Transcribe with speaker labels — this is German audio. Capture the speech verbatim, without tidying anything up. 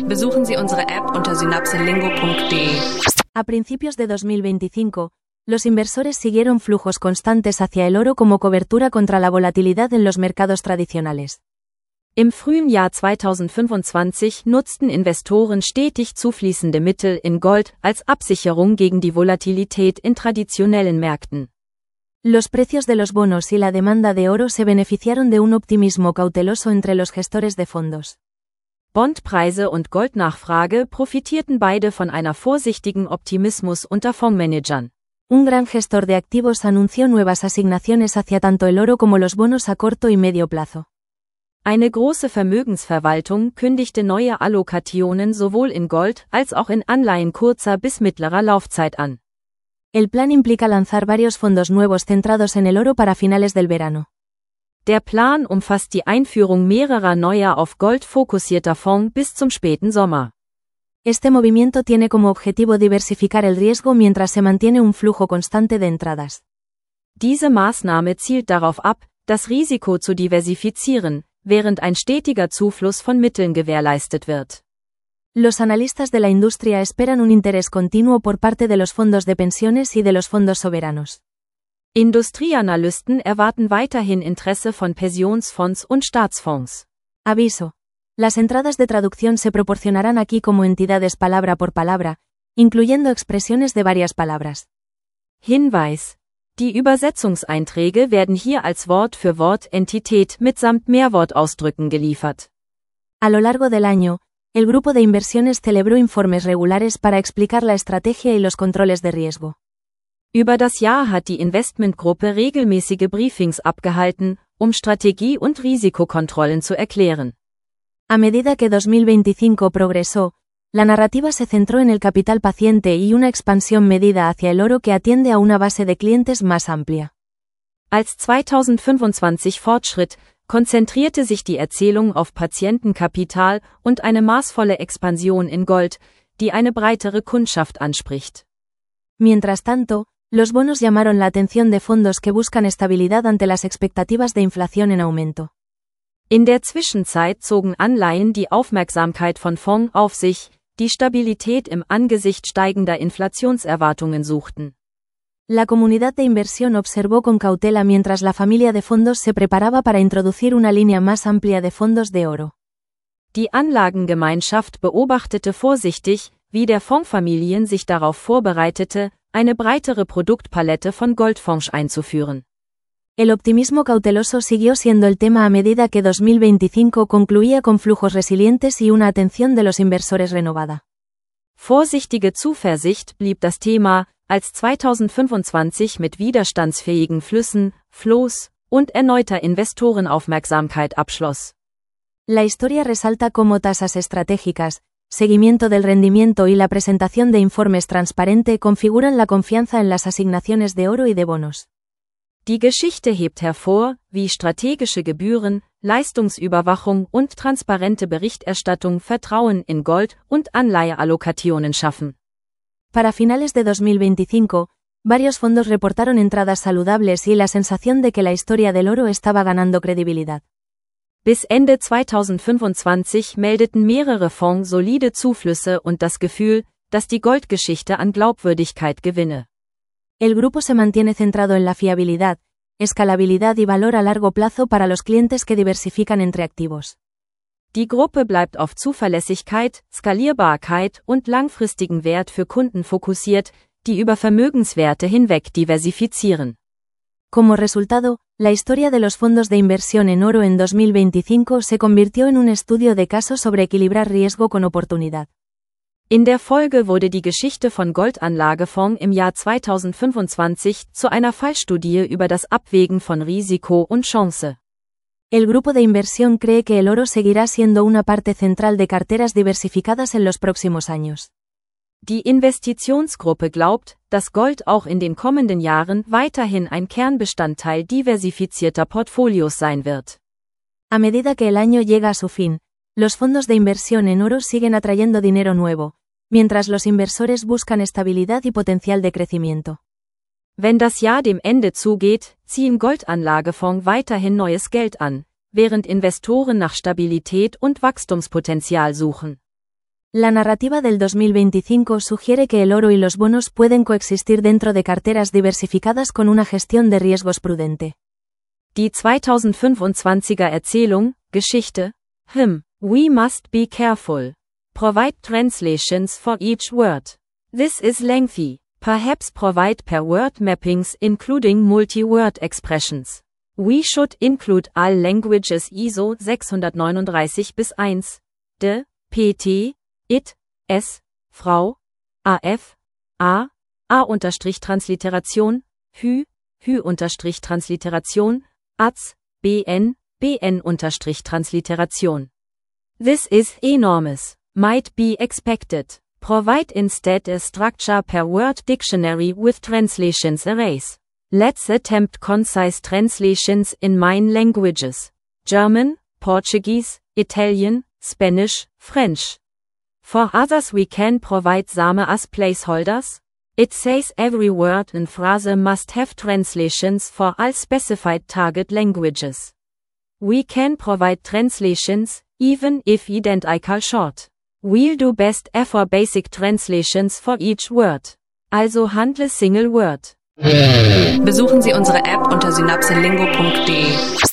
Speaker 1: Besuchen Sie unsere App unter synapselingo punto de.
Speaker 2: A principios de dos mil veinticinco, los inversores siguieron flujos constantes hacia el oro como cobertura contra la volatilidad en los mercados tradicionales.
Speaker 3: Im frühen Jahr zweitausendfünfundzwanzig nutzten Investoren stetig zufließende Mittel in Gold als Absicherung gegen die Volatilität in traditionellen Märkten.
Speaker 2: Los precios de los bonos y la demanda de oro se beneficiaron de un optimismo cauteloso entre los gestores de fondos.
Speaker 3: Bondpreise und Goldnachfrage profitierten beide von einer vorsichtigen Optimismus unter Fondsmanagern.
Speaker 2: Un gran gestor de activos anunció nuevas asignaciones hacia tanto el oro como los bonos a corto y medio plazo.
Speaker 3: Eine große Vermögensverwaltung kündigte neue Allokationen sowohl in Gold als auch in Anleihen kurzer bis mittlerer Laufzeit an.
Speaker 2: El plan implica lanzar varios fondos nuevos centrados en el oro para finales del verano.
Speaker 3: Der Plan umfasst die Einführung mehrerer neuer auf Gold fokussierter Fonds bis zum späten Sommer.
Speaker 2: Este movimiento tiene como objetivo diversificar el riesgo mientras se mantiene un flujo constante de entradas.
Speaker 3: Diese Maßnahme zielt darauf ab, das Risiko zu diversifizieren, während ein stetiger Zufluss von Mitteln gewährleistet wird.
Speaker 2: Los analistas de la industria esperan un interés continuo por parte de los fondos de pensiones y de los fondos soberanos.
Speaker 3: Industrieanalysten erwarten weiterhin Interesse von Pensionsfonds und Staatsfonds.
Speaker 2: Aviso. Las entradas de traducción se proporcionarán aquí como entidades palabra por palabra, incluyendo expresiones de varias palabras.
Speaker 3: Hinweis. Die Übersetzungseinträge werden hier als Wort für Wort Entität mitsamt Mehrwortausdrücken geliefert.
Speaker 2: A lo largo del año, el grupo de inversiones celebró informes regulares para explicar la estrategia y los controles de riesgo.
Speaker 3: Über das Jahr hat die Investmentgruppe regelmäßige Briefings abgehalten, um Strategie und Risikokontrollen zu erklären.
Speaker 2: A medida que dos mil veinticinco progresó, la narrativa se centró en el capital paciente y una expansión medida hacia el oro que atiende a una base de clientes más amplia.
Speaker 3: Als zweitausendfünfundzwanzig fortschritt, konzentrierte sich die Erzählung auf Patientenkapital und eine maßvolle Expansion in Gold, die eine breitere Kundschaft anspricht.
Speaker 2: Mientras tanto, los bonos llamaron la atención de fondos que buscan estabilidad ante las expectativas de inflación en aumento.
Speaker 3: In der Zwischenzeit zogen Anleihen die Aufmerksamkeit von Fonds auf sich, die Stabilität im Angesicht steigender Inflationserwartungen suchten.
Speaker 2: La comunidad de inversión observó con cautela mientras la familia de fondos se preparaba para introducir una línea más amplia de fondos de oro.
Speaker 3: Die Anlagengemeinschaft beobachtete vorsichtig, wie der Fondsfamilien sich darauf vorbereitete, eine breitere Produktpalette von Goldfonds einzuführen.
Speaker 2: El optimismo cauteloso siguió siendo el tema a medida que dos mil veinticinco concluía con flujos resilientes y una atención de los inversores renovada.
Speaker 3: Vorsichtige Zuversicht blieb das Thema, als zweitausendfünfundzwanzig mit widerstandsfähigen Flüssen, Flows und erneuter Investorenaufmerksamkeit abschloss.
Speaker 2: La historia resalta cómo tasas estratégicas, seguimiento del rendimiento y la presentación de informes transparente configuran la confianza en las asignaciones de oro y de bonos.
Speaker 3: Die Geschichte hebt hervor, wie strategische Gebühren, Leistungsüberwachung und transparente Berichterstattung Vertrauen in Gold- und Anleiheallokationen schaffen.
Speaker 2: Para finales de dos mil veinticinco, varios fondos reportaron entradas saludables y la sensación de que la historia del oro estaba ganando credibilidad.
Speaker 3: Bis Ende zweitausendfünfundzwanzig meldeten mehrere Fonds solide Zuflüsse und das Gefühl, dass die Goldgeschichte an Glaubwürdigkeit gewinne.
Speaker 2: El grupo se mantiene centrado en la fiabilidad, escalabilidad y valor a largo plazo para los clientes que diversifican entre activos.
Speaker 3: Die Gruppe bleibt auf Zuverlässigkeit, Skalierbarkeit und langfristigen Wert für Kunden fokussiert, die über Vermögenswerte hinweg diversifizieren.
Speaker 2: Como resultado, la historia de los fondos de inversión en oro en dos mil veinticinco se convirtió en un estudio de caso sobre equilibrar riesgo con oportunidad.
Speaker 3: In der Folge wurde die Geschichte von Goldanlagefonds im Jahr zweitausendfünfundzwanzig zu einer Fallstudie über das Abwägen von Risiko und Chance.
Speaker 2: El grupo de inversión cree que el oro seguirá siendo una parte central de carteras diversificadas en los próximos años.
Speaker 3: Die Investitionsgruppe glaubt, dass Gold auch in den kommenden Jahren weiterhin ein Kernbestandteil diversifizierter Portfolios sein wird.
Speaker 2: A medida que el año llega a su fin, los fondos de inversión en oro siguen atrayendo dinero nuevo, mientras los inversores buscan estabilidad y potencial de crecimiento.
Speaker 3: Wenn das Jahr dem Ende zugeht, ziehen Goldanlagefonds weiterhin neues Geld an, während Investoren nach Stabilität und Wachstumspotenzial suchen.
Speaker 2: La narrativa del dos mil veinticinco sugiere que el oro y los bonos pueden coexistir dentro de carteras diversificadas con una gestión de riesgos prudente.
Speaker 3: Die zweitausendfünfundzwanziger Erzählung, Geschichte, Hm, we must be careful. Provide translations for each word. This is lengthy. Perhaps provide per word mappings including multi-word expressions. We should include all languages I S O sechs neununddreißig bis eins. De, P T, It, S, Frau, A F, A, A-Transliteration, Hü, Hü-Transliteration, A Z, B N, B N-Transliteration. This is enormous. Might be expected. Provide instead a structure per word dictionary with translations arrays. Let's attempt concise translations in main languages: German, Portuguese, Italian, Spanish, French. For others we can provide Same as placeholders. It says every word and phrase must have translations for all specified target languages. We can provide translations, even if identical short. We'll do best for basic translations for each word. Also handle single word.
Speaker 1: Besuchen Sie unsere App unter synapselingo punkt de.